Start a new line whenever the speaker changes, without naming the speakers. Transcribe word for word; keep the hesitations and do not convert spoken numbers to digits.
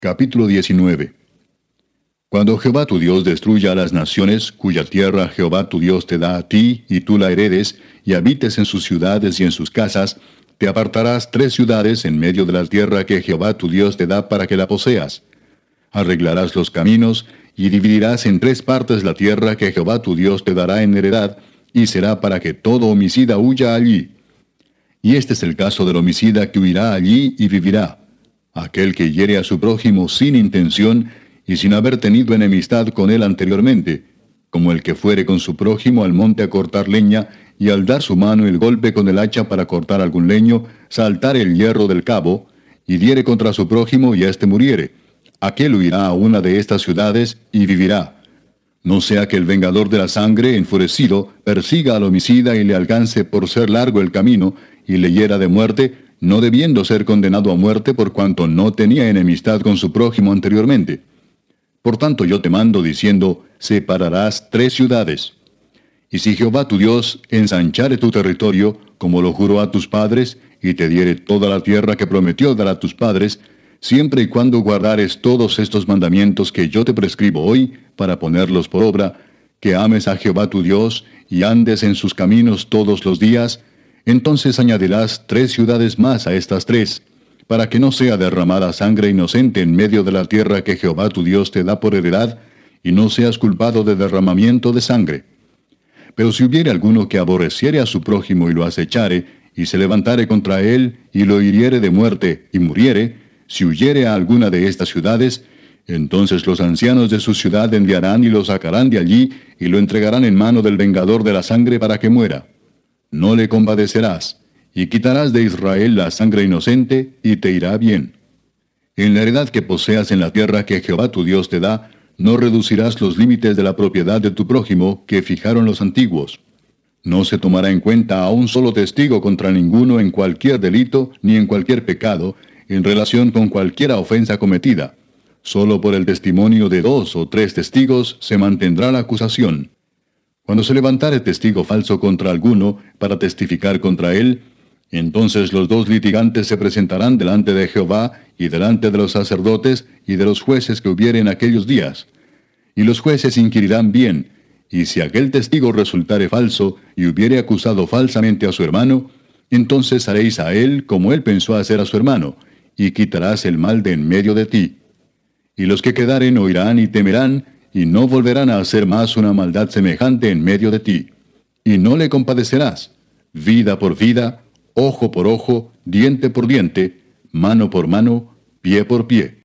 Capítulo diecinueve. Cuando Jehová tu Dios destruya a las naciones, cuya tierra Jehová tu Dios te da a ti, y tú la heredes, y habites en sus ciudades y en sus casas, te apartarás tres ciudades en medio de la tierra que Jehová tu Dios te da para que la poseas. Arreglarás los caminos, y dividirás en tres partes la tierra que Jehová tu Dios te dará en heredad, y será para que todo homicida huya allí. Y este es el caso del homicida que huirá allí y vivirá: aquel que hiere a su prójimo sin intención y sin haber tenido enemistad con él anteriormente, como el que fuere con su prójimo al monte a cortar leña, y al dar su mano el golpe con el hacha para cortar algún leño, saltar el hierro del cabo, y diere contra su prójimo y éste muriere. Aquel huirá a una de estas ciudades y vivirá. No sea que el vengador de la sangre, enfurecido, persiga al homicida y le alcance por ser largo el camino, y le hiera de muerte, no debiendo ser condenado a muerte por cuanto no tenía enemistad con su prójimo anteriormente. Por tanto yo te mando diciendo, separarás tres ciudades. Y si Jehová tu Dios ensanchare tu territorio, como lo juró a tus padres, y te diere toda la tierra que prometió dar a tus padres, siempre y cuando guardares todos estos mandamientos que yo te prescribo hoy, para ponerlos por obra, que ames a Jehová tu Dios, y andes en sus caminos todos los días, entonces añadirás tres ciudades más a estas tres, para que no sea derramada sangre inocente en medio de la tierra que Jehová tu Dios te da por heredad, y no seas culpado de derramamiento de sangre. Pero si hubiere alguno que aborreciere a su prójimo y lo acechare, y se levantare contra él, y lo hiriere de muerte, y muriere, si huyere a alguna de estas ciudades, entonces los ancianos de su ciudad enviarán y lo sacarán de allí, y lo entregarán en mano del vengador de la sangre para que muera. No le compadecerás, y quitarás de Israel la sangre inocente, y te irá bien. En la heredad que poseas en la tierra que Jehová tu Dios te da, no reducirás los límites de la propiedad de tu prójimo que fijaron los antiguos. No se tomará en cuenta a un solo testigo contra ninguno en cualquier delito ni en cualquier pecado, en relación con cualquiera ofensa cometida. Solo por el testimonio de dos o tres testigos se mantendrá la acusación. Cuando se levantare testigo falso contra alguno para testificar contra él, entonces los dos litigantes se presentarán delante de Jehová y delante de los sacerdotes y de los jueces que hubiere en aquellos días. Y los jueces inquirirán bien, y si aquel testigo resultare falso y hubiere acusado falsamente a su hermano, entonces haréis a él como él pensó hacer a su hermano, y quitarás el mal de en medio de ti. Y los que quedaren oirán y temerán, y no volverán a hacer más una maldad semejante en medio de ti. Y no le compadecerás, vida por vida, ojo por ojo, diente por diente, mano por mano, pie por pie.